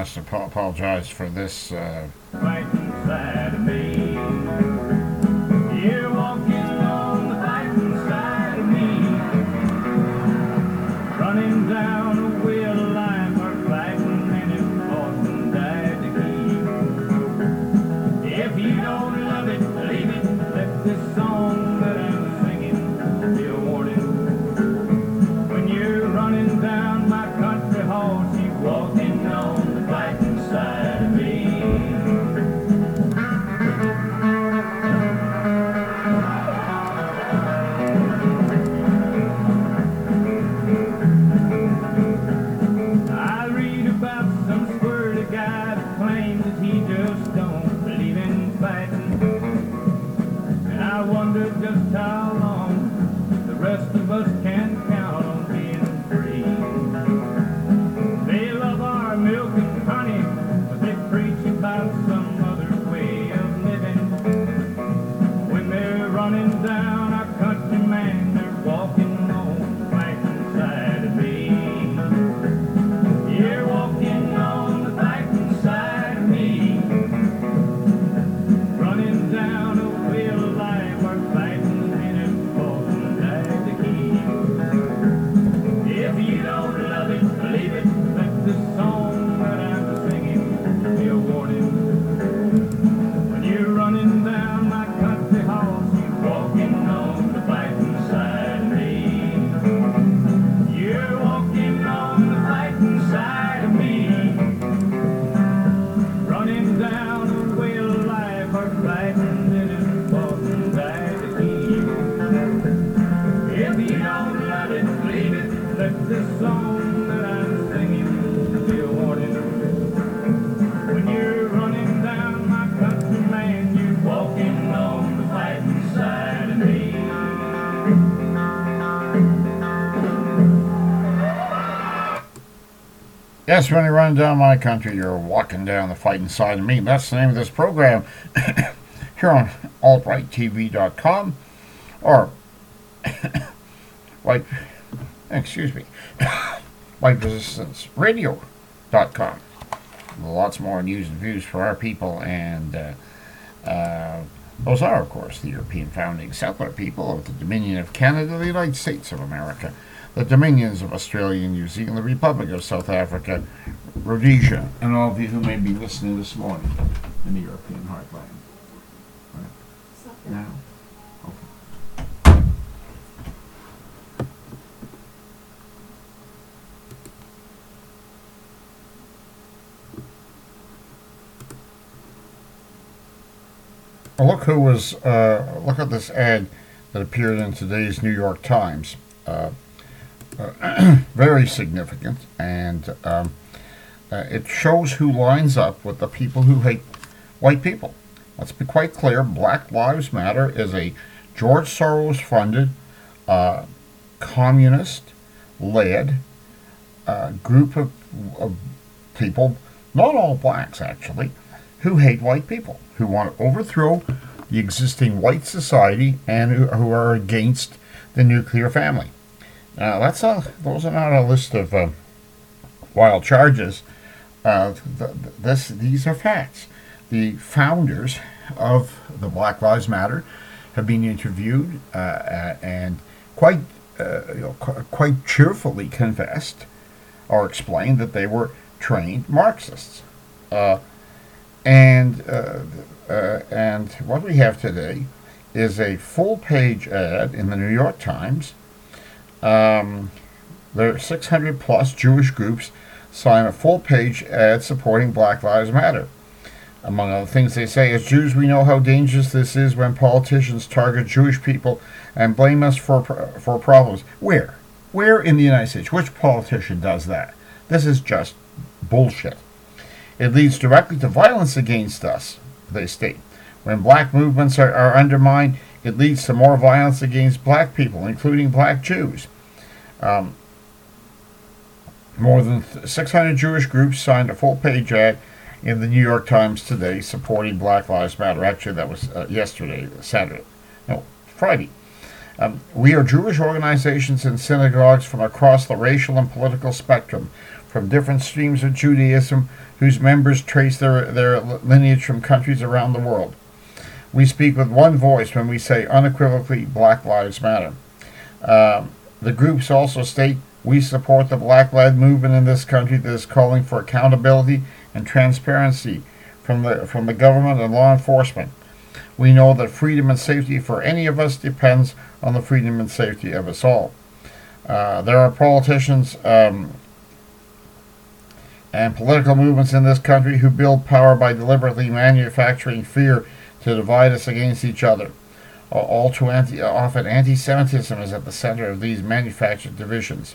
must apologize for this. Right inside of me. You're walking on the right inside of me. Running down a wheel of life, or fighting and it's fought and died to keep. If you don't love it, leave it. Let this song that I'm singing be a warning. When you're running down my country horse, you walking on the fighting side of me. I read about some squirrely guy that claims that he just don't believe in fighting. And I wonder just how long the rest of us can count on being free. They love our milk and honey, but they preach about some other way of living. When they're running down our country, man, they're walking on the fighting side of me. You're walking on the fighting side of me. Running down a wheel of life, or fighting and it's fought and died to keep. If you don't love it, leave it. Let this song that I'm singing be a warning. When you're running down my country horse, you're walking on the fighting side of me. You're walking on the fighting side of me. Running down a wheel of life, or fighting and it's fought and died to keep. If you don't love it, leave it. Let this song that I'm singing be a warning. When you're running down my country, man, you're walking on the fighting side of me. Yes, when you're running down my country, you're walking down the fighting side of me. That's the name of this program here on altrighttv.com or white, excuse me, whiteresistanceradio.com. Lots more news and views for our people, and those are, of course, the European founding settler people of the Dominion of Canada, the United States of America, the Dominions of Australia and New Zealand, the Republic of South Africa, Rhodesia, and all of you who may be listening this morning in the European heartland. Right. Now? Okay. Well, look at this ad that appeared in today's New York Times. Very significant, and it shows who lines up with the people who hate white people. Let's be quite clear, Black Lives Matter is a George Soros-funded, communist-led group of people, not all blacks actually, who hate white people, who want to overthrow the existing white society and who are against the nuclear family. Now, those are not a list of wild charges. These are facts. The founders of the Black Lives Matter have been interviewed and quite cheerfully confessed or explained that they were trained Marxists. And what we have today is a full-page ad in the New York Times. There are 600 plus Jewish groups sign a full-page ad supporting Black Lives Matter. Among other things, they say, as Jews, we know how dangerous this is when politicians target Jewish people and blame us for problems. Where? Where in the United States? Which politician does that? This is just bullshit. It leads directly to violence against us, they state. When black movements are undermined, it leads to more violence against black people, including black Jews. More than 600 Jewish groups signed a full-page ad in the New York Times today supporting Black Lives Matter. Actually, that was Friday. We are Jewish organizations and synagogues from across the racial and political spectrum, from different streams of Judaism whose members trace their lineage from countries around the world. We speak with one voice when we say unequivocally Black Lives Matter. The groups also state we support the Black-led movement in this country that is calling for accountability and transparency from the government and law enforcement. We know that freedom and safety for any of us depends on the freedom and safety of us all. There are politicians and political movements in this country who build power by deliberately manufacturing fear to divide us against each other. All too often, anti-Semitism is at the center of these manufactured divisions.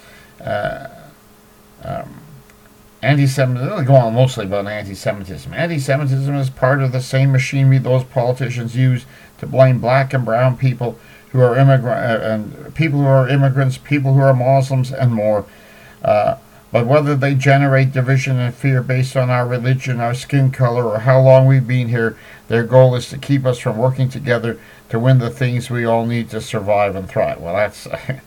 Anti-Semitism, go on mostly about anti-Semitism. Anti-Semitism is part of the same machinery those politicians use to blame black and brown people who are people who are immigrants, people who are Muslims, and more. But whether they generate division and fear based on our religion, our skin color, or how long we've been here, their goal is to keep us from working together to win the things we all need to survive and thrive. Well, that's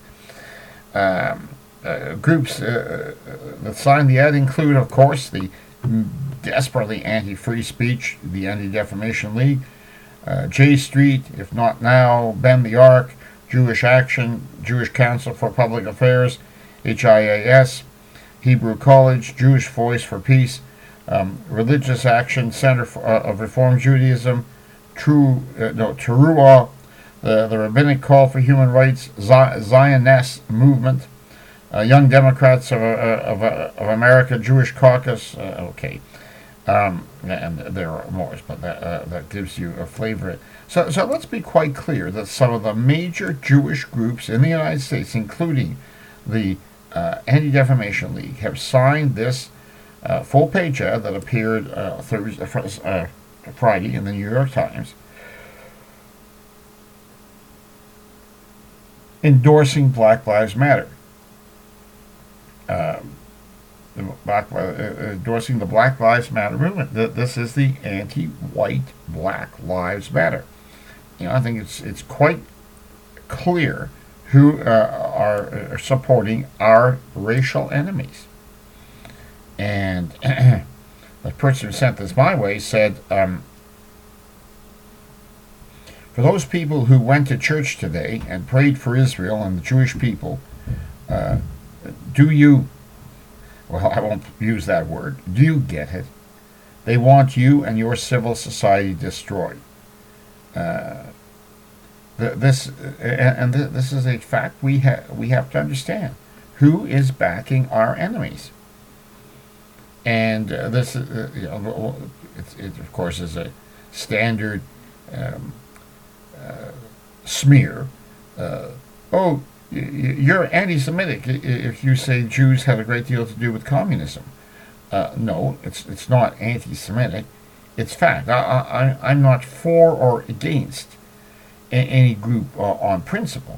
groups that signed the ad include, of course, the desperately anti-free speech, the Anti-Defamation League, J Street, If Not Now, Bend the Arc, Jewish Action, Jewish Council for Public Affairs, HIAS, Hebrew College, Jewish Voice for Peace, Religious Action Center of Reform Judaism, Teruah, the Rabbinic Call for Human Rights, Zionist Movement, Young Democrats of America, Jewish Caucus, and there are more, but that gives you a flavor. So let's be quite clear that some of the major Jewish groups in the United States, including the Anti-Defamation League, have signed this full-page ad that appeared Friday in the New York Times, endorsing Black Lives Matter. Endorsing the Black Lives Matter movement. This is the anti-white Black Lives Matter. I think it's quite clear who are supporting our racial enemies. And the person who sent this my way said, for those people who went to church today and prayed for Israel and the Jewish people, do you, well, I won't use that word, do you get it? They want you and your civil society destroyed. This is a fact we have to understand. Who is backing our enemies? And this, it of course is a standard smear. You're anti-Semitic if you say Jews had a great deal to do with communism. No, it's not anti-Semitic. It's fact. I'm not for or against any group on principle.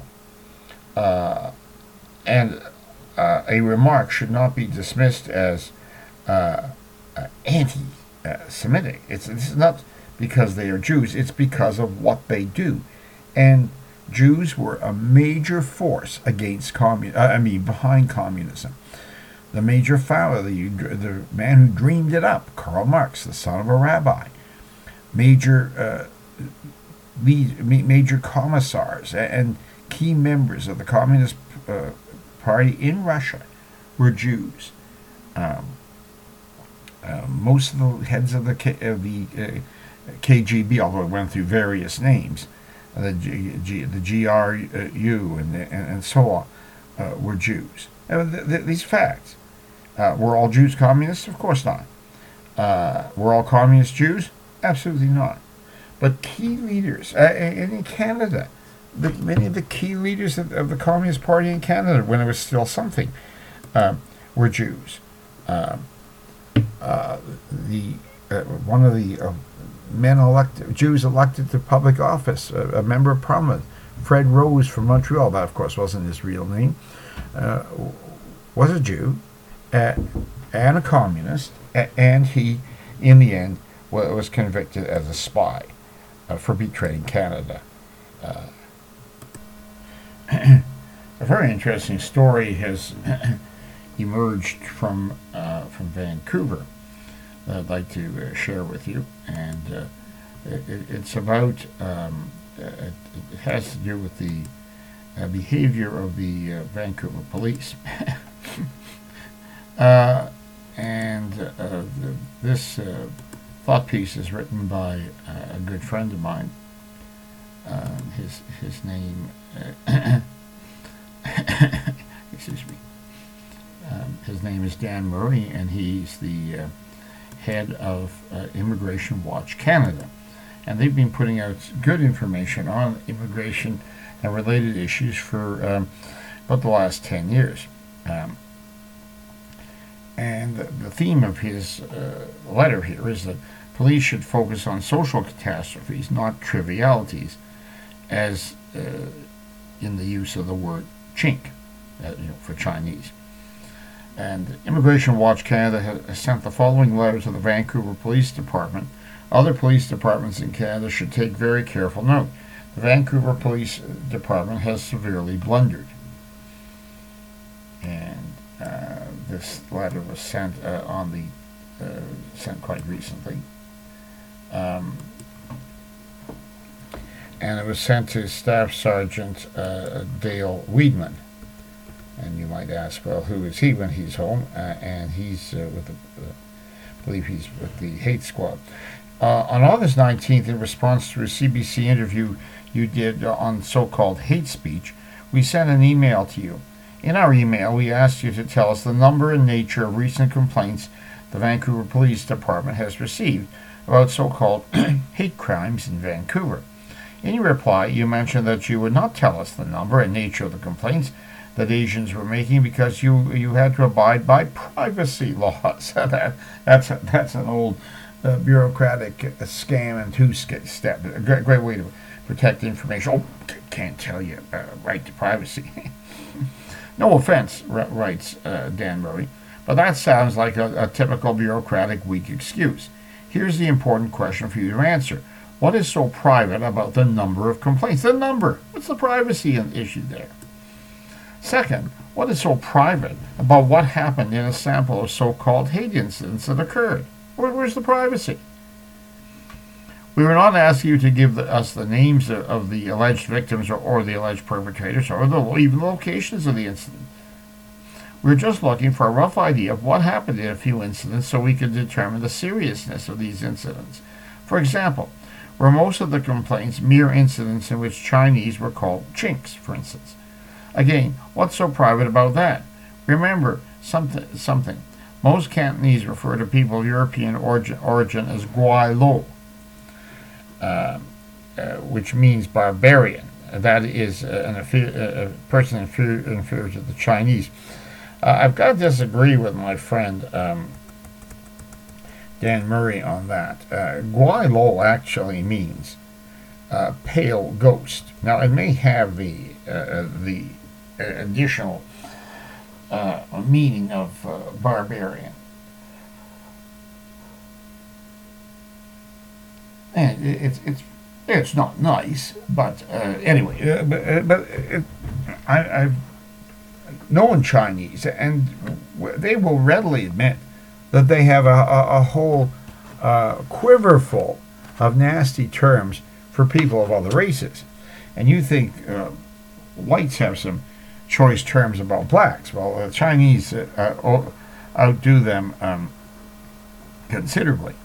And a remark should not be dismissed as anti-Semitic. It's not because they are Jews. It's because of what they do. And Jews were a major force against behind communism. The major founder, the man who dreamed it up, Karl Marx, the son of a rabbi, major commissars and key members of the Communist Party in Russia were Jews. Most of the heads of the KGB, although it went through various names, the GRU and so on, were Jews. These facts. Were all Jews communists? Of course not. Were all communists Jews? Absolutely not. But key leaders, and in Canada, many of the key leaders of the Communist Party in Canada, when it was still something, were Jews. One of the Jews elected to public office, a member of Parliament, Fred Rose from Montreal, that of course wasn't his real name, was a Jew and a communist, and he, in the end, was convicted as a spy for betraying Canada. A very interesting story has emerged from Vancouver that I'd like to share with you, and it's about it has to do with the behavior of the Vancouver police. This thought piece is written by a good friend of mine. His name, excuse me. His name is Dan Murray, and he's the head of Immigration Watch Canada. And they've been putting out good information on immigration and related issues for about the last 10 years. And the theme of his letter here is that police should focus on social catastrophes, not trivialities, as in the use of the word chink, for Chinese. And Immigration Watch Canada has sent the following letter to the Vancouver Police Department. Other police departments in Canada should take very careful note. The Vancouver Police Department has severely blundered. And this letter was sent sent quite recently. And it was sent to Staff Sergeant Dale Weedman. And you might ask, well, who is he when he's home? And he's with I believe he's with the Hate Squad. On August 19th, in response to a CBC interview you did on so-called hate speech, we sent an email to you. In our email, we asked you to tell us the number and nature of recent complaints the Vancouver Police Department has received about so-called hate crimes in Vancouver. In your reply, you mentioned that you would not tell us the number and nature of the complaints that Asians were making because you had to abide by privacy laws. That's an old bureaucratic scam and two-step. A great way to protect information. Oh, can't tell you. Right to privacy. No offense, writes Dan Murray, but that sounds like a typical bureaucratic weak excuse. Here's the important question for you to answer. What is so private about the number of complaints? The number. What's the privacy issue there? Second, what is so private about what happened in a sample of so-called hate incidents that occurred? Where's the privacy? We were not asking you to give us the names of the alleged victims or the alleged perpetrators or even the locations of the incident. We were just looking for a rough idea of what happened in a few incidents so we could determine the seriousness of these incidents. For example, were most of the complaints mere incidents in which Chinese were called chinks, for instance? Again, what's so private about that? Remember something. Most Cantonese refer to people of European origin as Guai Lo, which means barbarian. That is a person inferior to the Chinese. I've got to disagree with my friend Dan Murray on that. Guai Lo actually means pale ghost. Now, it may have the additional meaning of barbarian. And it's not nice, but anyway. I've known Chinese, and they will readily admit that they have a whole quiverful of nasty terms for people of other races. And you think whites have some choice terms about blacks. Well, the Chinese outdo them considerably.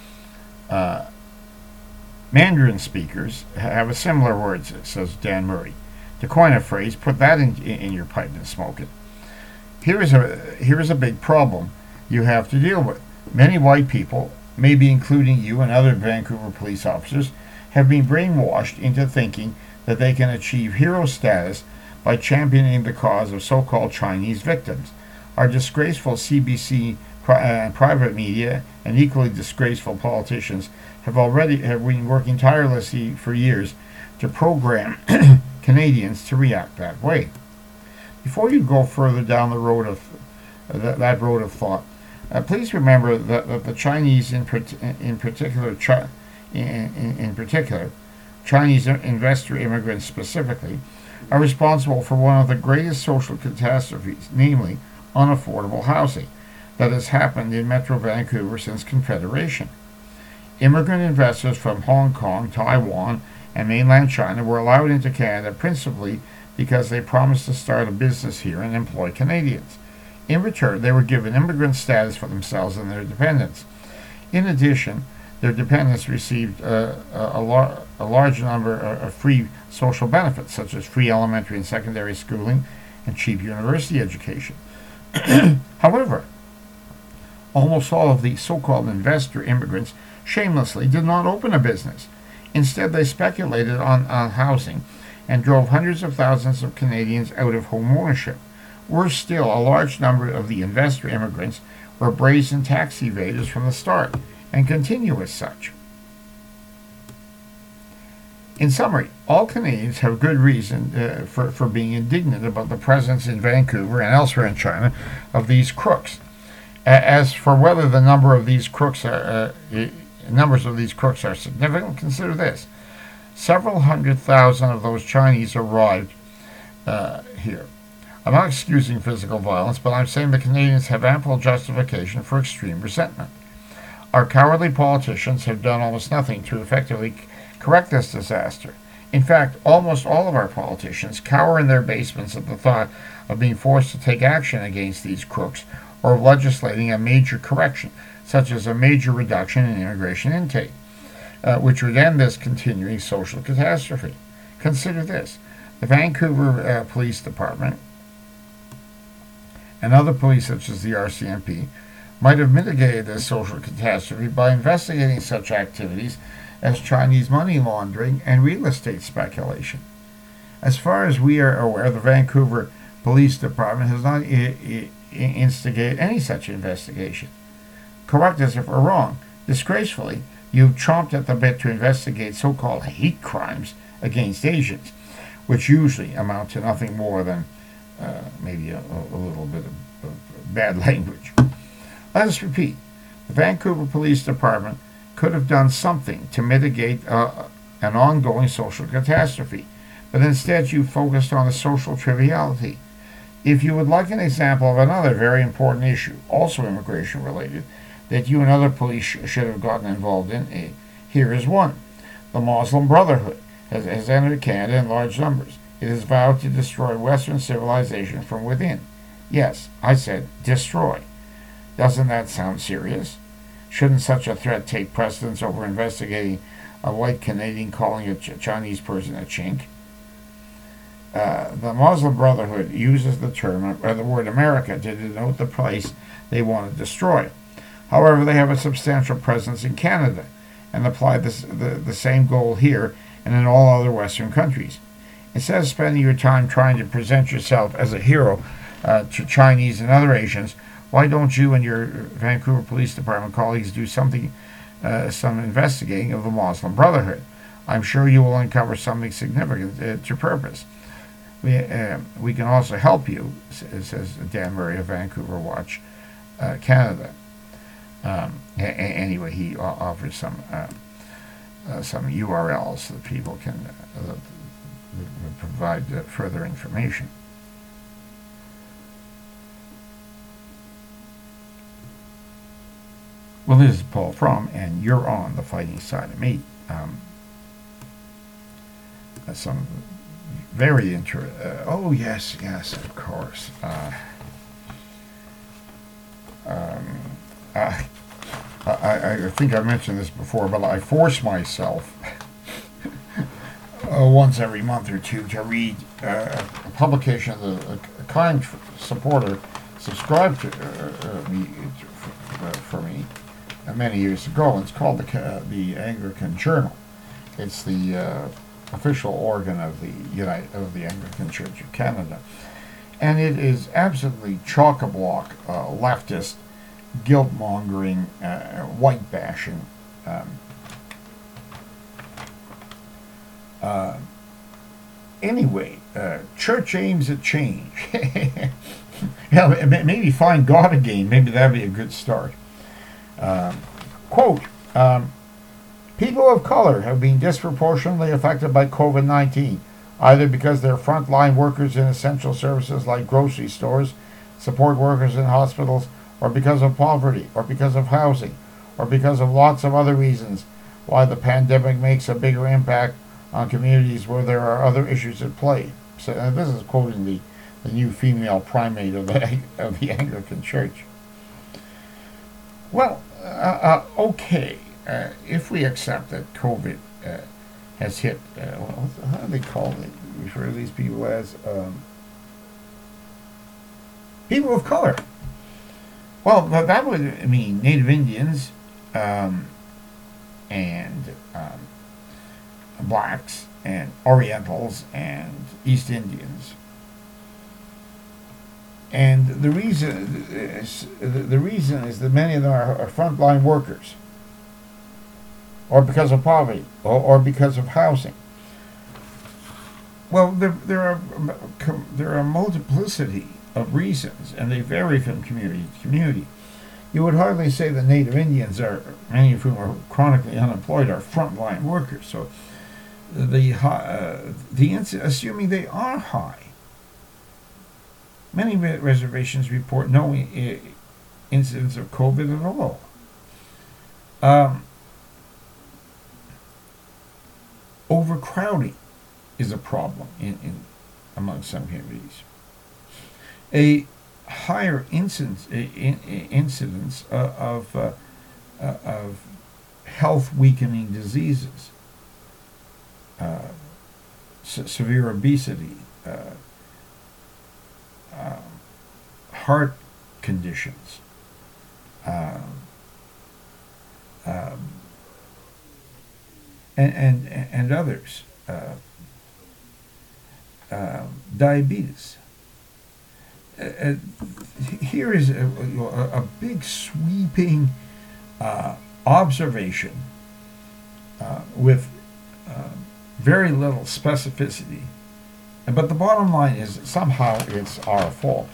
Mandarin speakers have a similar word, says Dan Murray. To coin a phrase, put that in your pipe and smoke it. Here is a big problem you have to deal with. Many white people, maybe including you and other Vancouver police officers, have been brainwashed into thinking that they can achieve hero status by championing the cause of so-called Chinese victims. Our disgraceful CBC and private media and equally disgraceful politicians have been working tirelessly for years to program Canadians to react that way. Before you go further down the road of that road of thought, please remember that the Chinese, in particular, Chinese investor immigrants specifically, are responsible for one of the greatest social catastrophes, namely unaffordable housing that has happened in Metro Vancouver since Confederation. Immigrant investors from Hong Kong, Taiwan, and mainland China were allowed into Canada principally because they promised to start a business here and employ Canadians. In return, they were given immigrant status for themselves and their dependents. In addition, their dependents received a large number of free social benefits, such as free elementary and secondary schooling and cheap university education. However, almost all of the so-called investor immigrants shamelessly did not open a business. Instead, they speculated on housing and drove hundreds of thousands of Canadians out of home ownership. Worse still, a large number of the investor immigrants were brazen tax evaders from the start and continue as such. In summary, all Canadians have good reason for being indignant about the presence in Vancouver and elsewhere in China of these crooks. As for whether the numbers of these crooks are significant, consider this. Several 100,000 of those Chinese arrived here. I'm not excusing physical violence, but I'm saying the Canadians have ample justification for extreme resentment. Our cowardly politicians have done almost nothing to effectively correct this disaster. In fact, almost all of our politicians cower in their basements at the thought of being forced to take action against these crooks or of legislating a major correction, such as a major reduction in immigration intake, which would end this continuing social catastrophe. Consider this. The Vancouver Police Department and other police such as the RCMP might have mitigated this social catastrophe by investigating such activities as Chinese money laundering and real estate speculation. As far as we are aware, the Vancouver Police Department has not instigated any such investigation. Correct us if we're wrong. Disgracefully, you've chomped at the bit to investigate so-called hate crimes against Asians, which usually amount to nothing more than maybe a little bit of bad language. Let us repeat. The Vancouver Police Department could have done something to mitigate an ongoing social catastrophe, but instead you focused on a social triviality. If you would like an example of another very important issue, also immigration related, that you and other police should have gotten involved in, here is one. The Muslim Brotherhood has entered Canada in large numbers. It has vowed to destroy Western civilization from within. Yes, I said destroy. Doesn't that sound serious? Shouldn't such a threat take precedence over investigating a white Canadian calling a Chinese person a chink? The Muslim Brotherhood uses the word America to denote the place they want to destroy. However, they have a substantial presence in Canada and apply the same goal here and in all other Western countries. Instead of spending your time trying to present yourself as a hero to Chinese and other Asians, why don't you and your Vancouver Police Department colleagues do some investigating of the Muslim Brotherhood? I'm sure you will uncover something significant to purpose. We can also help you, says Dan Murray of Vancouver Watch Canada. Anyway, he offers some URLs that people can provide further information. Well, this is Paul Fromm, and you're on the fighting side of me. Some very oh, yes, of course. I think I mentioned this before, but I force myself once every month or two to read a publication that a kind supporter subscribed to for me many years ago. It's called the Anglican Journal. It's the official organ of the Anglican Church of Canada, and it is absolutely chock-a-block leftist, guilt-mongering, white-bashing. Anyway, church aims at change. Yeah, maybe find God again. Maybe that'd be a good start. Quote, people of color have been disproportionately affected by COVID-19, either because they're frontline workers in essential services like grocery stores, support workers in hospitals, or because of poverty, or because of housing, or because of lots of other reasons why the pandemic makes a bigger impact on communities where there are other issues at play. So this is quoting the new female primate of the Anglican Church. Well, okay, if we accept that COVID has hit, how do they call it? Refer to these people as people of color. Well, that would mean Native Indians and blacks and Orientals and East Indians. And the reason is that many of them are frontline workers, or because of poverty, or because of housing. Well, there are a multiplicity of reasons, and they vary from community to community. You would hardly say the Native Indians, many of whom are chronically unemployed, are frontline workers. So assuming they are high, many reservations report no incidents of COVID at all. Overcrowding is a problem among some communities. A higher incidence of health weakening diseases, severe obesity, heart conditions, and others, diabetes. Here is a big sweeping observation with very little specificity, but the bottom line is somehow it's our fault.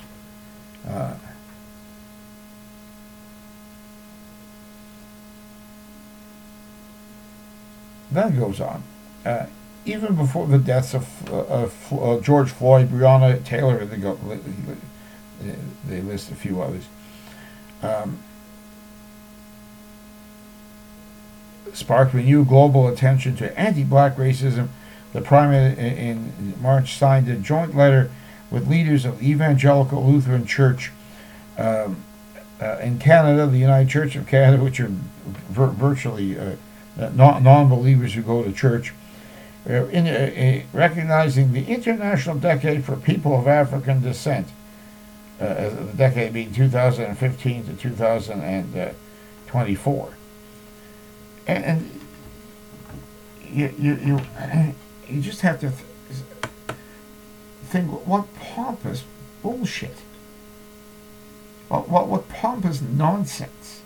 Then it goes on. Even before the deaths of George Floyd, Breonna Taylor, they list a few others, sparked renewed global attention to anti-black racism. The primate in March signed a joint letter with leaders of the Evangelical Lutheran Church in Canada, the United Church of Canada, which are virtually non-believers who go to church, recognizing the International Decade for People of African Descent, the decade being 2015 to 2024. And you just have to think, what pompous bullshit. What pompous nonsense.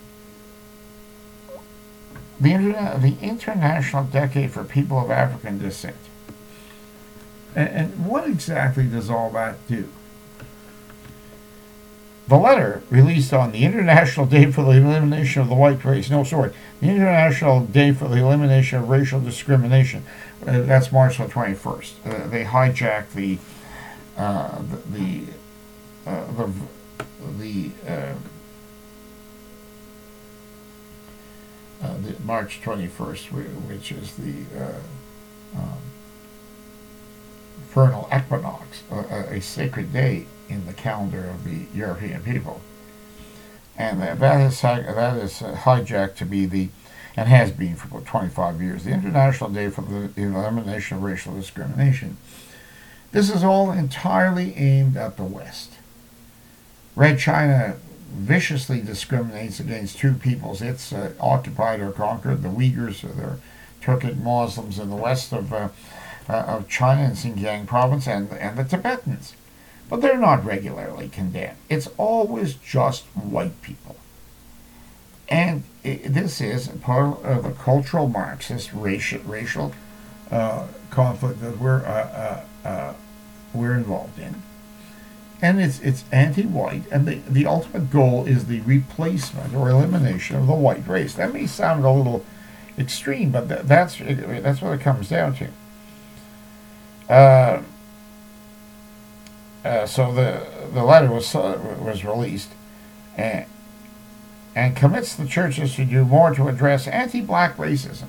The International Decade for People of African Descent. And what exactly does all that do? The letter, released on the International Day for the Elimination of the White Race, the International Day for the Elimination of Racial Discrimination, that's March the 21st. They hijacked the March 21st, which is the vernal equinox, a sacred day in the calendar of the European people, and that is hijacked to be and has been for about 25 years, the International Day for the Elimination of Racial Discrimination. This is all entirely aimed at the West. Red China viciously discriminates against two peoples it's occupied or conquered: the Uyghurs, or the Turkic Muslims in the west of China and Xinjiang province, and the Tibetans. But they're not regularly condemned. It's always just white people. And this is part of the cultural Marxist racial conflict that we're involved in. And it's anti-white, and the ultimate goal is the replacement or elimination of the white race. That may sound a little extreme, but that's what it comes down to. So the letter was released, and commits the churches to do more to address anti-black racism.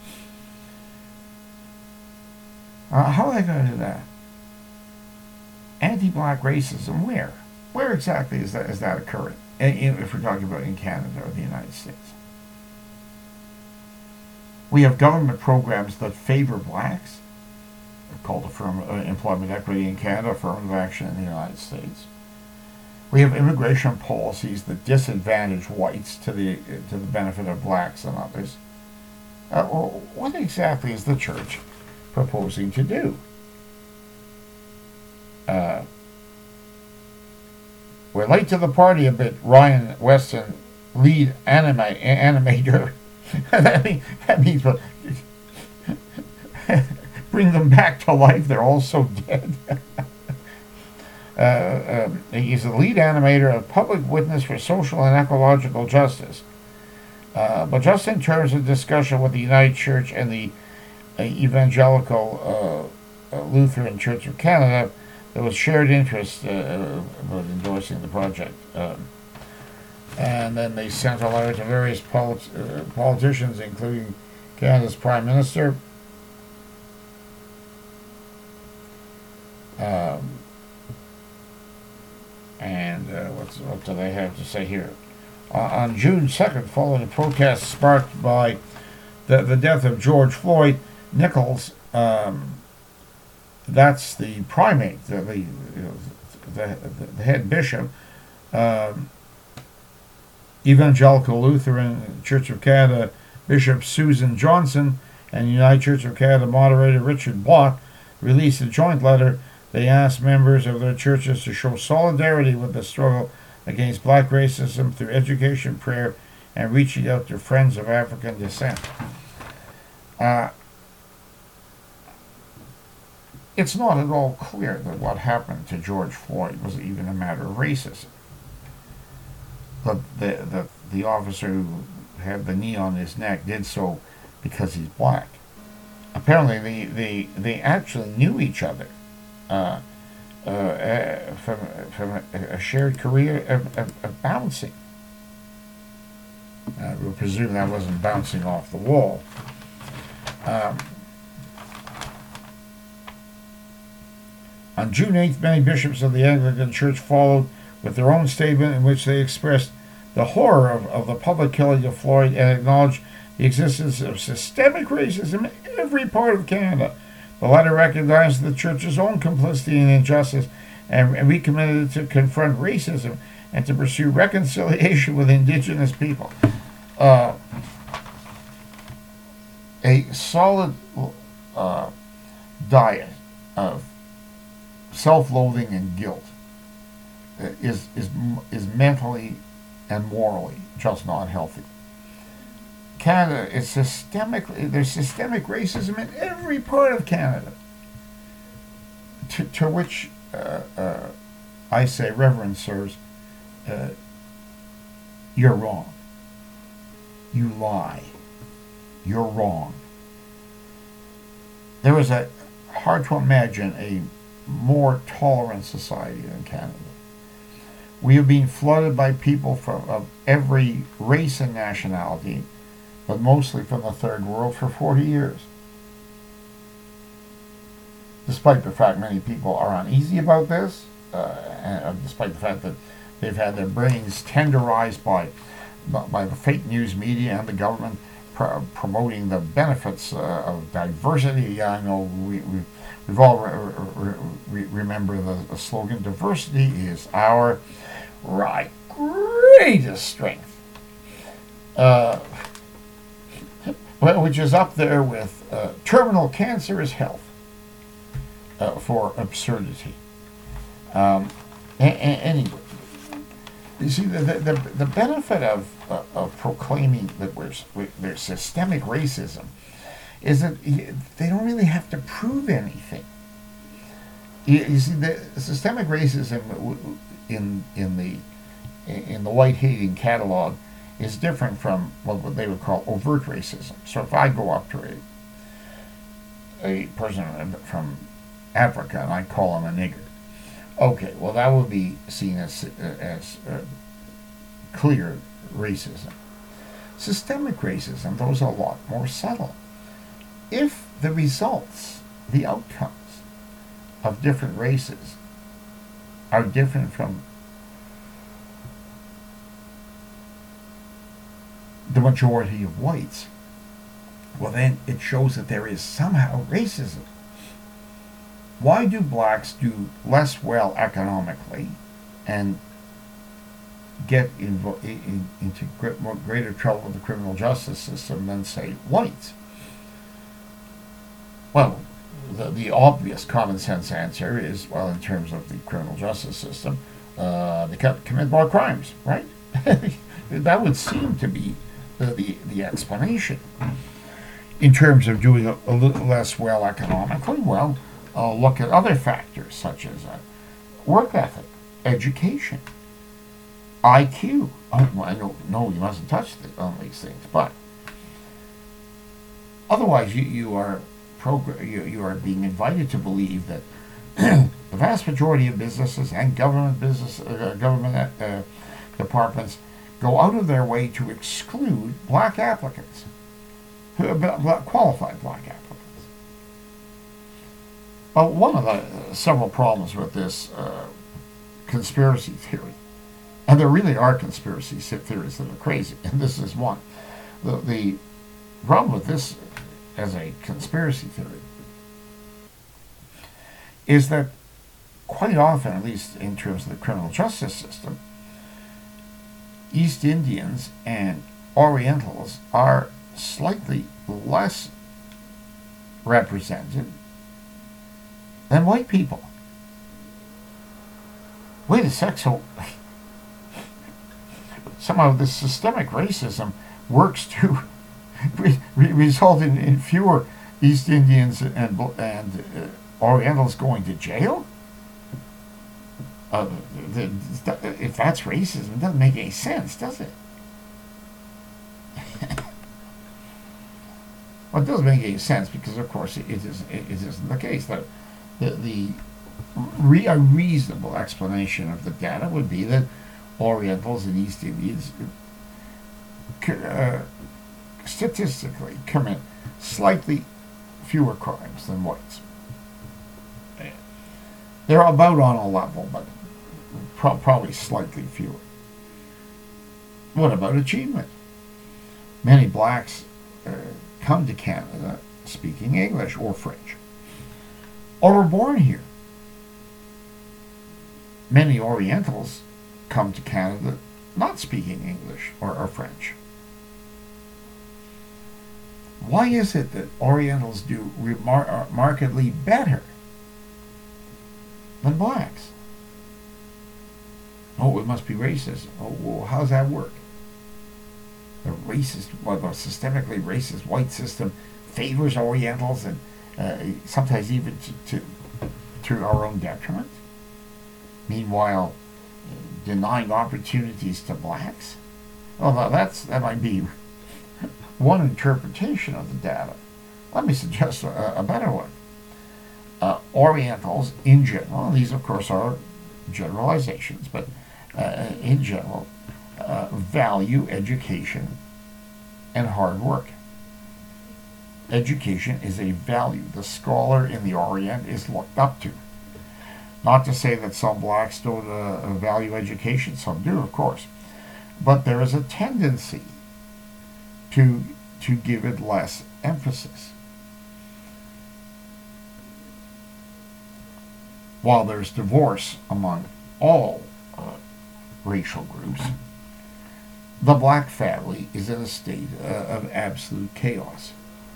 How are they going to do that? Anti-black racism, where? Where exactly is that occurring? If we're talking about in Canada or the United States. We have government programs that favor blacks, called employment equity in Canada, affirmative action in the United States. We have immigration policies that disadvantage whites to the benefit of blacks and others. What exactly is the church proposing to do? We're late to the party a bit. Ryan Weston, lead animator. that means bring them back to life. They're all so dead. He's the lead animator of Public Witness for Social and Ecological Justice. But just in terms of discussion with the United Church and the Evangelical Lutheran Church of Canada, there was shared interest about endorsing the project. And then they sent a letter to various politicians, including Canada's Prime Minister. What do they have to say here? On June 2nd, following the protests sparked by the death of George Floyd, Nichols, that's the primate, the head bishop, Evangelical Lutheran Church of Canada Bishop Susan Johnson, and United Church of Canada moderator Richard Block released a joint letter. They asked members of their churches to show solidarity with the struggle against black racism through education, prayer, and reaching out to friends of African descent. It's not at all clear that what happened to George Floyd was even a matter of racism. But the officer who had the knee on his neck did so because he's black. Apparently, they actually knew each other from a shared career of bouncing. We'll presume that wasn't bouncing off the wall. On June 8th, many bishops of the Anglican Church followed with their own statement in which they expressed the horror of the public killing of Floyd and acknowledged the existence of systemic racism in every part of Canada. The letter recognized the Church's own complicity in injustice and recommitted to confront racism and to pursue reconciliation with Indigenous people. A solid diet of self-loathing and guilt is mentally and morally just not healthy. Canada is there's systemic racism in every part of Canada, to which I say, Reverend sirs, you're wrong. You lie. You're wrong. There is hard to imagine a more tolerant society than Canada. We have been flooded by people of every race and nationality, but mostly from the third world, for 40 years. Despite the fact many people are uneasy about this, and despite the fact that they've had their brains tenderized by the fake news media and the government promoting the benefits of diversity. I know we've all remember the slogan, "Diversity is our greatest strength," which is up there with terminal cancer is health for absurdity. Anyway, you see, the benefit of proclaiming that there's systemic racism is that they don't really have to prove anything. You see, the systemic racism in the white hating catalog is different from what they would call overt racism. So if I go up to a person from Africa and I call him a nigger, Okay, well, that would be seen as clear racism. Systemic racism, those are a lot more subtle. If the results, the outcomes of different races are different from the majority of whites, well, then it shows that there is somehow racism. Why do blacks do less well economically and get into greater trouble with the criminal justice system than, say, whites? Well, the obvious common sense answer is, well, in terms of the criminal justice system, they commit more crimes, right? That would seem to be the explanation. In terms of doing a little less well economically, well, look at other factors such as work ethic, education, IQ. Oh, well, I don't know, you mustn't touch on these things, but otherwise you are you are being invited to believe that the vast majority of businesses and government departments go out of their way to exclude black applicants, qualified black applicants. Well, one of the several problems with this conspiracy theory, and there really are conspiracy theories that are crazy, and this is one. The problem with this as a conspiracy theory is that quite often, at least in terms of the criminal justice system, East Indians and Orientals are slightly less represented than white people. Wait a sec, so somehow this systemic racism works to result in fewer East Indians and Orientals going to jail? If that's racism, it doesn't make any sense, does it? Well, it doesn't make any sense because, of course, it isn't the case. A reasonable explanation of the data would be that Orientals and East Indians statistically commit slightly fewer crimes than whites. They're about on a level, but probably slightly fewer. What about achievement? Many blacks come to Canada speaking English or French, or were born here. Many Orientals come to Canada not speaking English or French. Why is it that Orientals do markedly better than blacks? Oh, it must be racism. Oh, well, how does that work? The systemically racist white system favors Orientals and sometimes even to our own detriment. Meanwhile, denying opportunities to blacks. Well, that might be one interpretation of the data. Let me suggest a better one. Orientals, in general, these of course are generalizations, but in general, value education and hard work. Education is a value the scholar in the Orient is looked up to. Not to say that some blacks don't value education, some do, of course, but there is a tendency to give it less emphasis. While there's divorce among all racial groups, the black family is in a state of absolute chaos.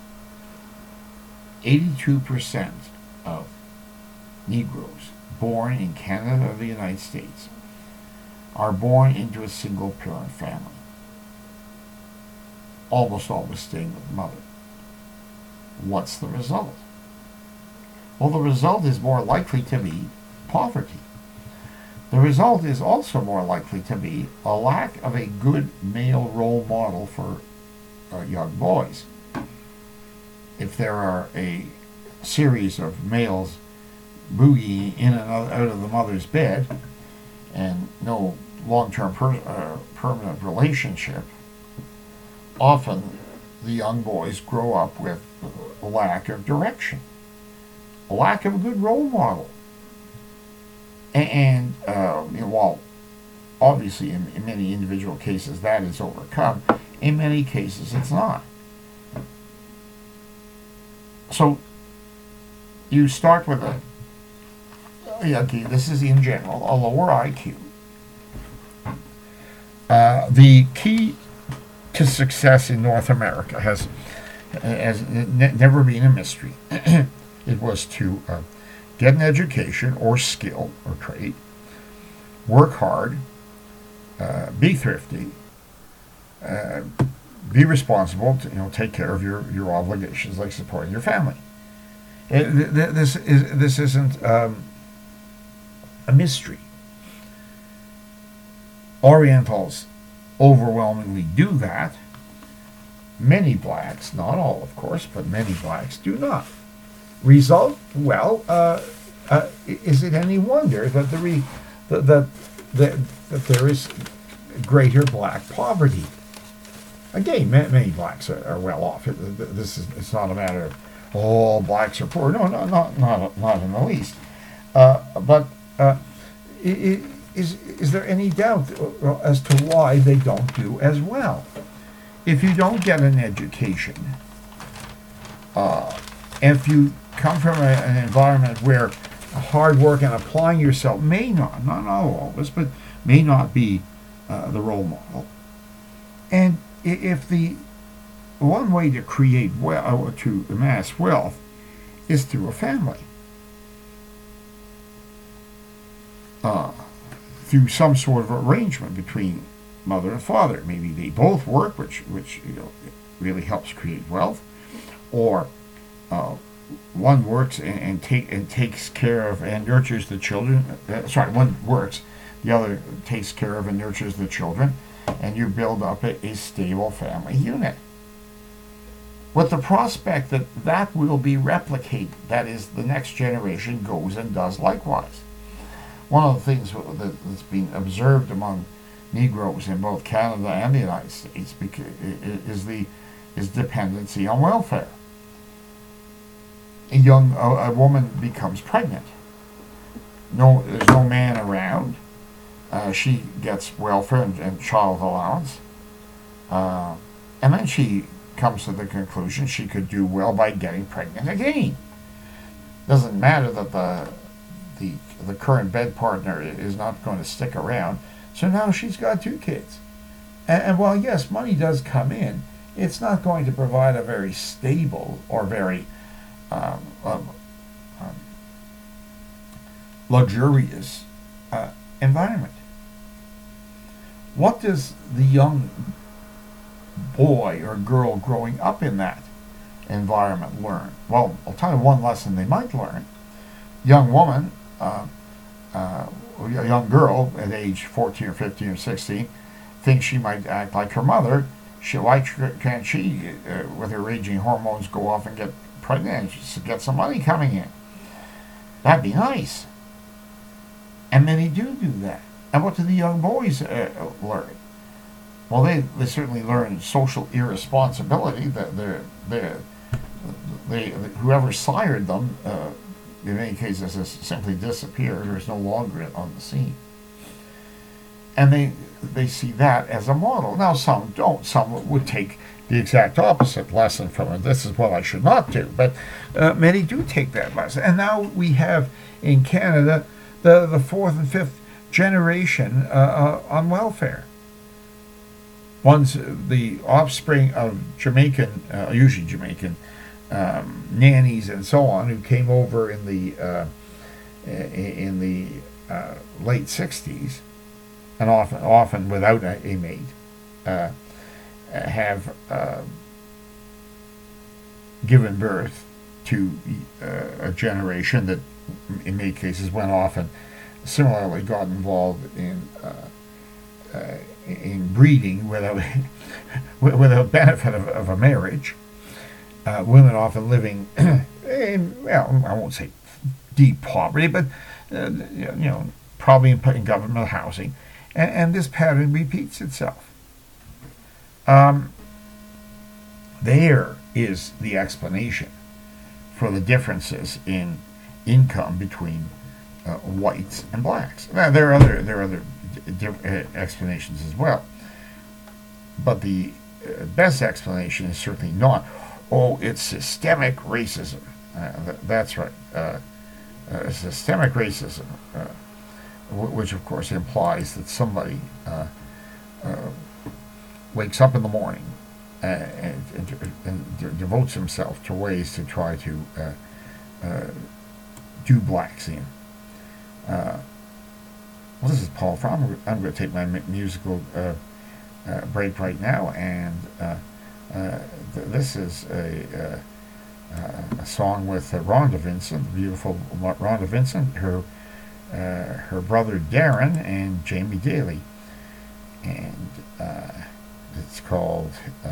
82% of Negroes born in Canada or the United States are born into a single parent family, almost always staying with the mother. What's the result? Well, the result is more likely to be poverty. The result is also more likely to be a lack of a good male role model for young boys. If there are a series of males boogieing in and out of the mother's bed, and no long-term permanent relationship, often the young boys grow up with a lack of direction, a lack of a good role model. And while obviously in many individual cases that is overcome, in many cases it's not. So you start with okay, this is in general a lower IQ. The key to success in North America has never been a mystery. It was to get an education or skill or trade, work hard, be thrifty, be responsible to take care of your obligations like supporting your family. This isn't a mystery. Orientals overwhelmingly do that. Many blacks, not all of course, but many blacks do not. Result? Well, is it any wonder that that there is greater black poverty? Again, many blacks are well off. It's not a matter of all blacks are poor. No, not in the least. But is there any doubt as to why they don't do as well? If you don't get an education, if you come from an environment where hard work and applying yourself may not always, but may not be the role model, and if the one way to create to amass wealth is through a family, through some sort of arrangement between mother and father. Maybe they both work, which really helps create wealth, or one works and takes care of and nurtures the children. One works, the other takes care of and nurtures the children, and you build up a stable family unit, with the prospect that will be replicated. That is, the next generation goes and does likewise. One of the things that's been observed among Negroes in both Canada and the United States is dependency on welfare. A woman becomes pregnant. There's no man around. She gets welfare and child allowance, and then she comes to the conclusion she could do well by getting pregnant again. Doesn't matter that the current bed partner is not going to stick around, so now she's got 2 kids. And while yes, money does come in, it's not going to provide a very stable or very luxurious environment. What does the young boy or girl growing up in that environment learn? Well, I'll tell you one lesson they might learn. Young woman, a young girl at age 14 or 15 or 16 thinks she might act like her mother. Why can't she, with her raging hormones, go off and get pregnant and get some money coming in? That'd be nice. And many do that. And what do the young boys learn? Well, they certainly learn social irresponsibility. That whoever sired them, in many cases, has simply disappeared or is no longer on the scene. And they see that as a model. Now, some don't. Some would take the exact opposite lesson from it. This is what I should not do. But many do take that lesson. And now we have in Canada the 4th and 5th generation on welfare. One's the offspring of Jamaican, usually Jamaican, nannies and so on, who came over in the late 60s, and often without a maid, have given birth to a generation that in many cases went off and similarly got involved in breeding without benefit of a marriage. Women often living in, well, I won't say deep poverty, but probably in government housing, and this pattern repeats itself. Um, there is the explanation for the differences in income between whites and blacks. Now there are other explanations as well, but the best explanation is certainly not, oh, it's systemic racism. That's right, systemic racism, which of course implies that somebody uh, wakes up in the morning and devotes himself to ways to try to do blacks in. Uh, well, this is Paul Fromm. I'm going to take my musical break right now, and this is a song with Rhonda Vincent, beautiful Rhonda Vincent, her brother Darren, and Jamie Daly, and it's called.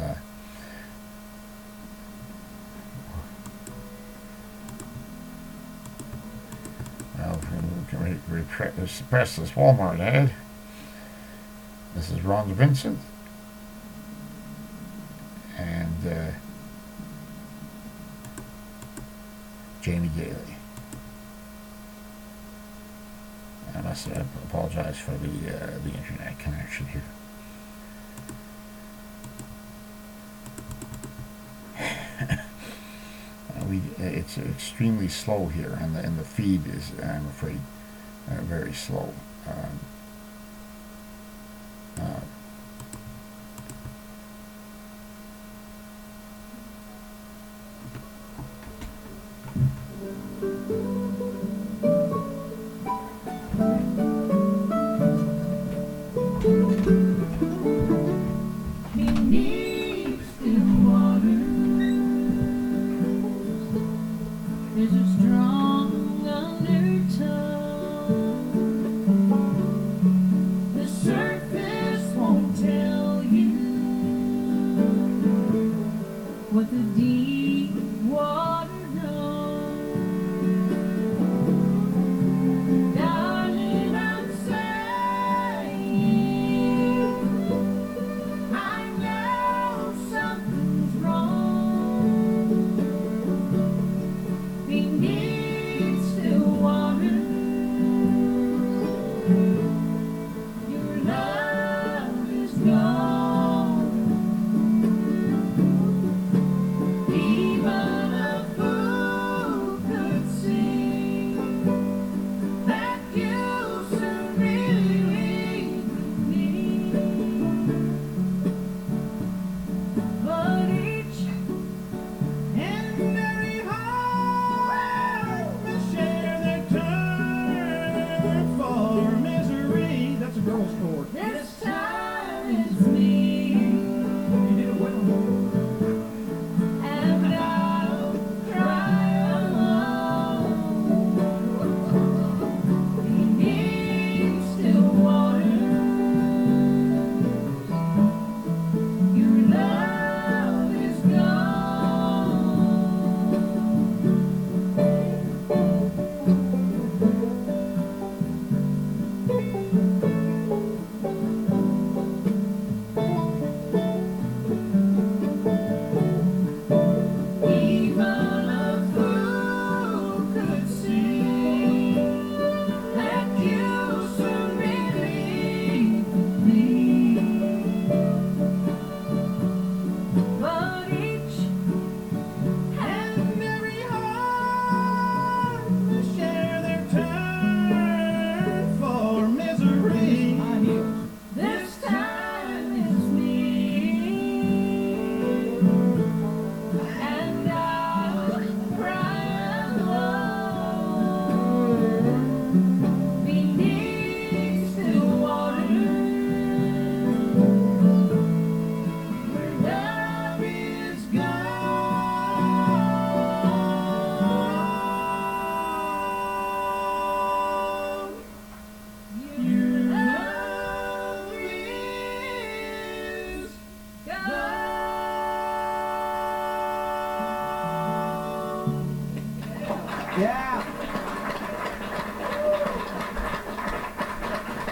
Well, can we suppress this Walmart ad? This is Rhonda Vincent, and Jamie Daly. I must apologize for the internet connection here. It's extremely slow here, and the feed is, I'm afraid, very slow. Uh, Beneath still water, there's a strong undertow. The surface won't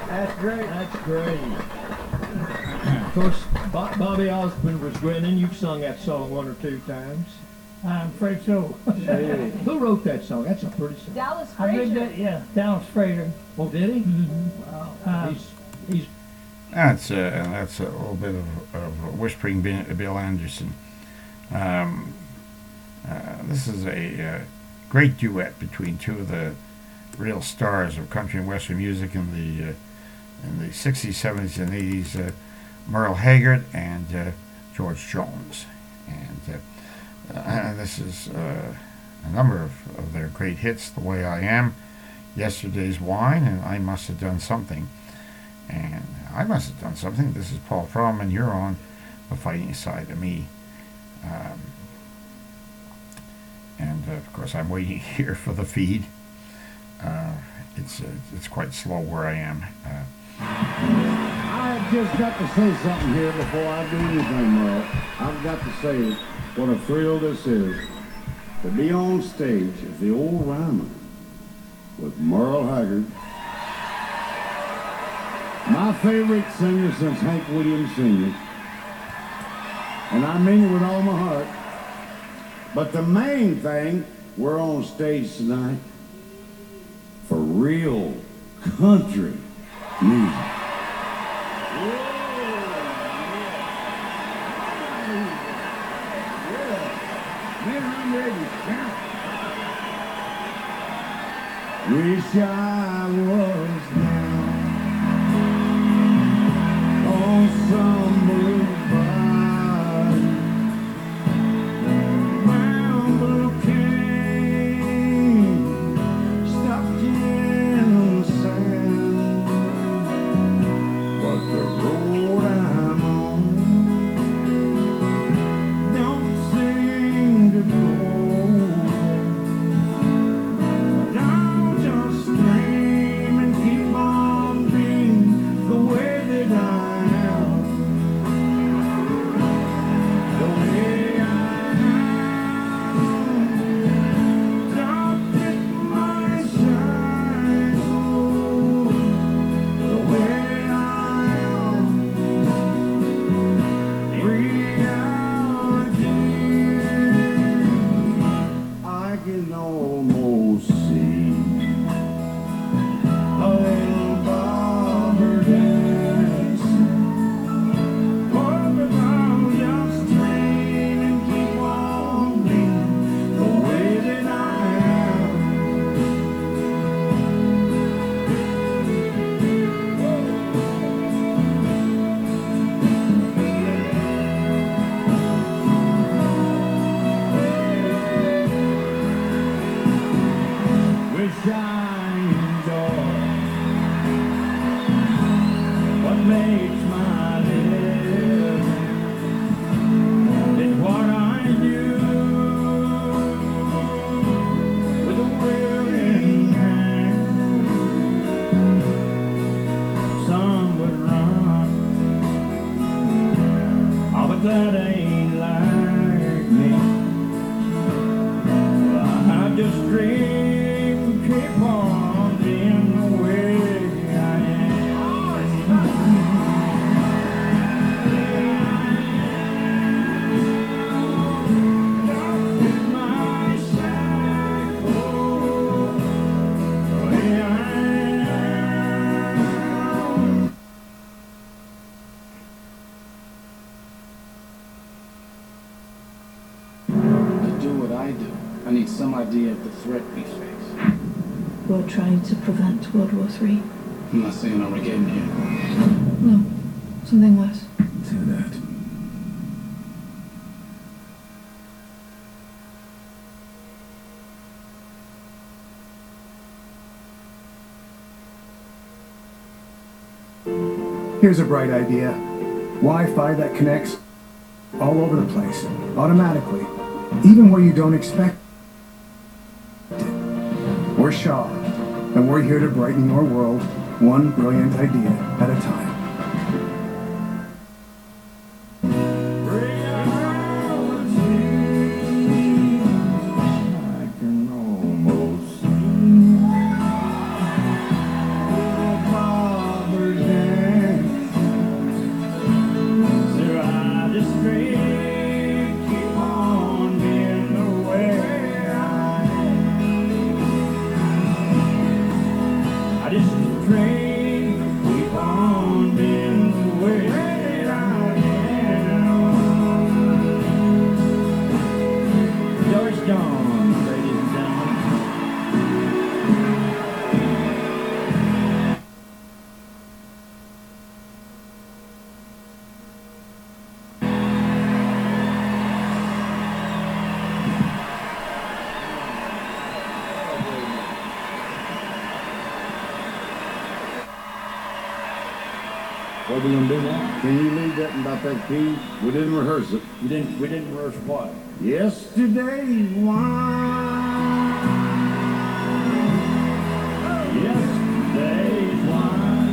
That's great. That's great. Of course, Bobby Osborne was grinning. You've sung that song one or two times. I'm afraid so. Hey, who wrote that song? That's a pretty song. Dallas I read Frazier. that, yeah, Dallas Frazier. Oh, did he? Mm-hmm. Wow. He's That's a little bit of whispering Bill Anderson. This is a great duet between two of the real stars of country and western music in the 60s, 70s, and 80s. Merle Haggard and George Jones, and this is a number of their great hits: "The Way I Am," "Yesterday's Wine," and "I Must Have Done Something." And I must have done something. This is Paul Fromm, and you're on The Fighting Side of Me. And of course, I'm waiting here for the feed. It's quite slow where I am. I've just got to say something here before I do anything, Merle. I've got to say what a thrill this is to be on stage as the old rhymer with Merle Haggard, my favorite singer since Hank Williams Sr. And I mean it with all my heart. But the main thing, we're on stage tonight for real country music. Wish I was down on some boulevard, brown blue cane stopped in the sand, but the road I'm on don't seem to go. That ain't like me. I just dream, keep on being the way I I need some idea of the threat we face. We're trying to prevent World War III. I'm not saying Armageddon here. No, something worse. To that. Here's a bright idea. Wi-Fi that connects all over the place, automatically, even where you don't expect it. We're Shaw, and we're here to brighten your world, one brilliant idea at a time. What we gonna do now? Can you leave that about that key? We didn't rehearse it. We didn't rehearse what? Yesterday's wine. Yesterday's wine.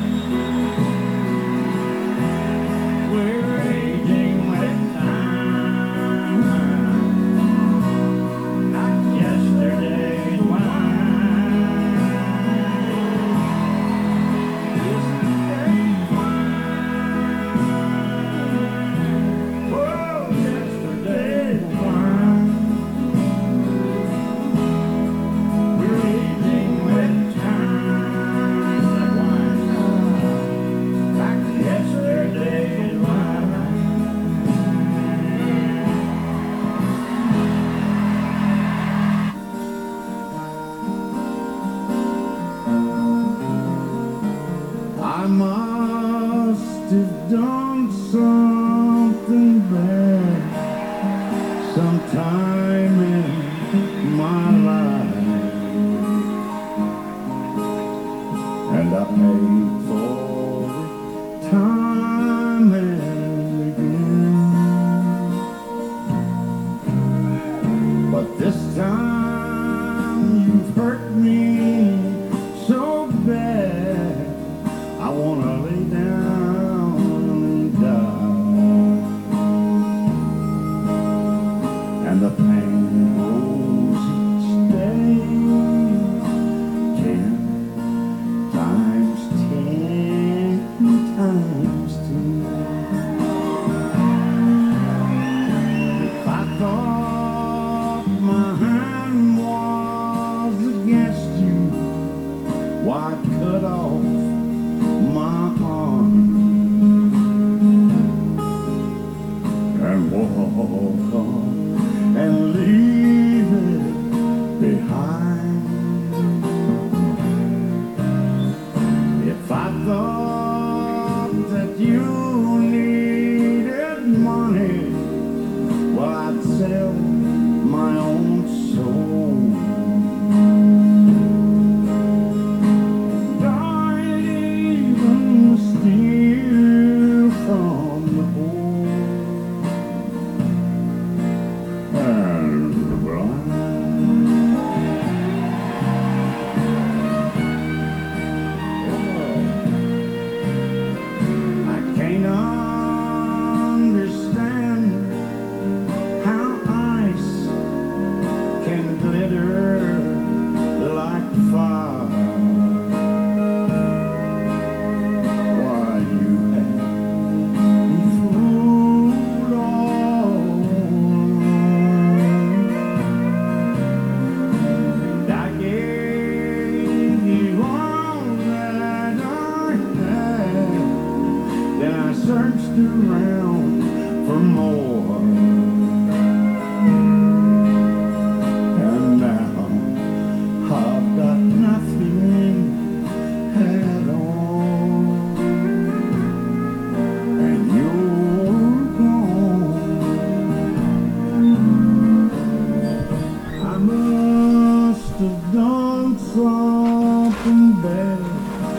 We're aging with time. Not yesterday's wine. Yesterday's wine. Whoa, yesterday's wine. We're aging with time. Like wine. Like yesterday's wine. I must have done something bad sometime in my life, and I paid for it time and again. But this time you've hurt me so bad, I wanna lay down and die. And the pain grows each day, 10 times 10 times 2. If I thought my hand was against you, why cut off my arm and walk on and leave it behind? If I thought that you needed money, well, I'd sell my own soul. I'd even steal from the poor and the blind. I can't understand how ice can glitter like fire. Why you had me fooled all along. And I gave you all that I had. Then I searched around for more, and now I've got nothing at all, and you're gone. I must have done something bad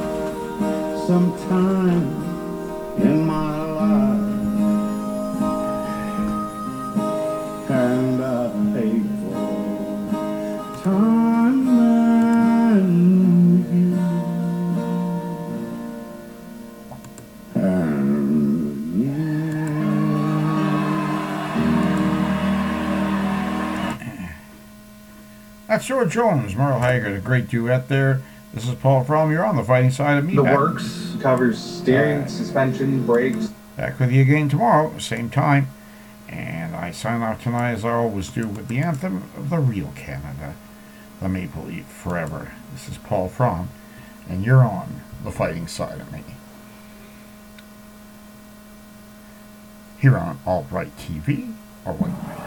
sometime in my life, and I paid for time and again and again. That's George Jones, Merle Haggard, a great duet there. This is Paul Fromm. You're on the fighting side of me. The Back- works covers steering, suspension, brakes. Back with you again tomorrow, same time. And I sign off tonight as I always do with the anthem of the real Canada, the Maple Leaf Forever. This is Paul Fromm, and you're on the fighting side of me. Here on Albright TV, or White Knight.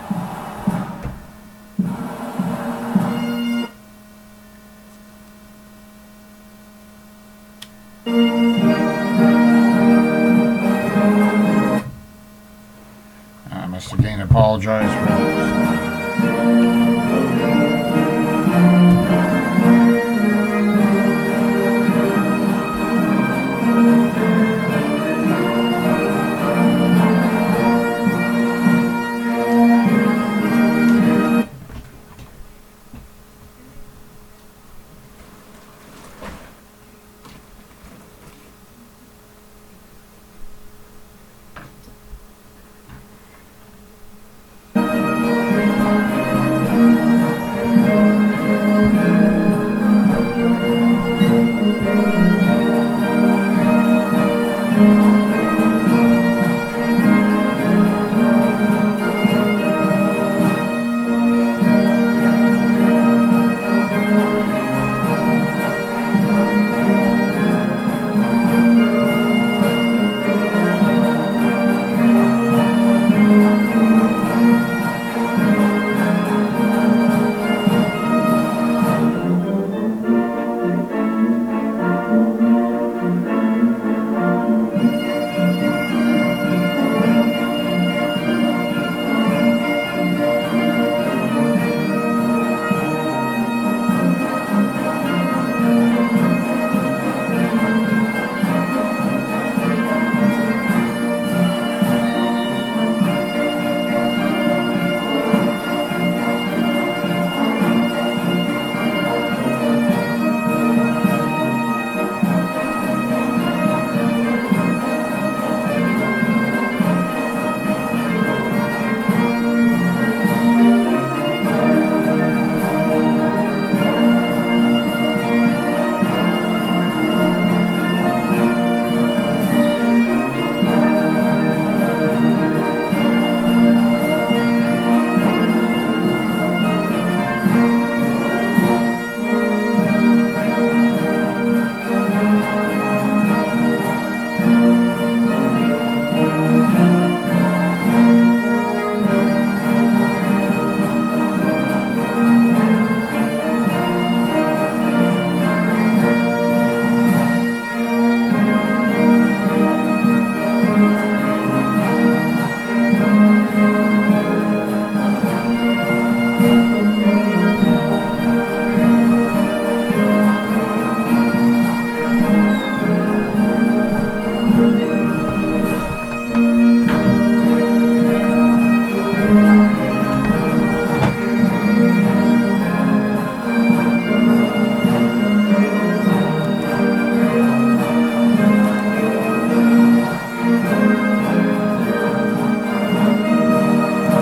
I must again apologize for